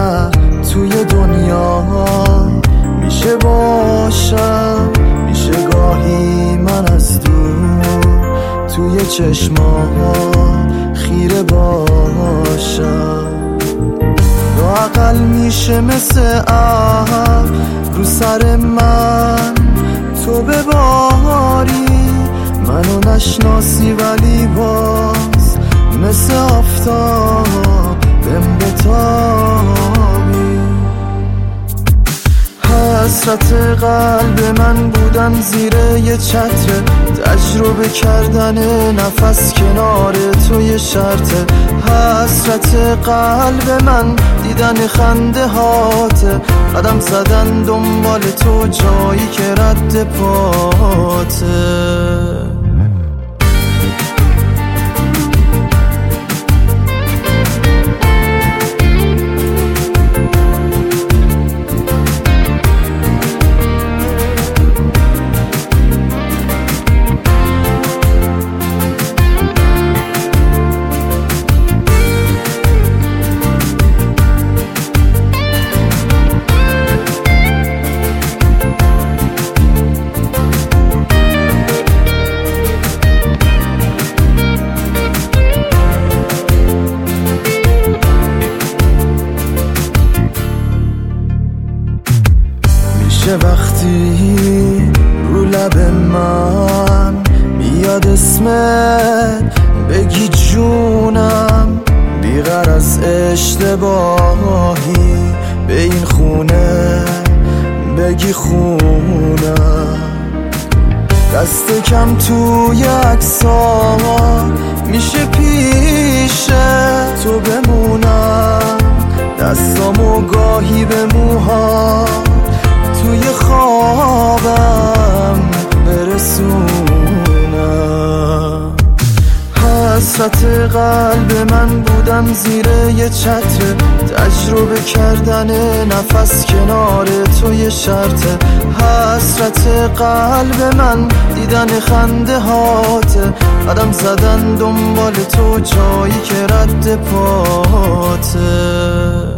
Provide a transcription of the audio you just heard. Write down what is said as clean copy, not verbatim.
نه توی دنیا میشه باشم، میشه گاهی من از دور توی چشمات خیره باشم، لااقل میشه مثل ابر رو سر من تو بباری، منو نشناسی ولی باز مثل آفتاب بهم بتابی. حسرت قلب من بودن زیر یه چتر، تجربه کردن نفس کنار تو یه شرطه. حسرت قلب من دیدن خنده هاته، قدم زدن دنبال تو جایی که رد پاته. چه وقتی رو لب من میاد اسمت بگی جونم، بی‌غرض از اشتباهی به این خونه بگی خونم، دست کم توی عکسات میشه پیش تو بمونم، دستامو گاهی به موها توی خوابم برسونم. حسرت قلب من بودن زیر یه چتر، تجربه کردن نفس کنار تو یه شرطه. حسرت قلب من دیدن خنده هاته، قدم زدن دنبال تو جایی که رد پاته.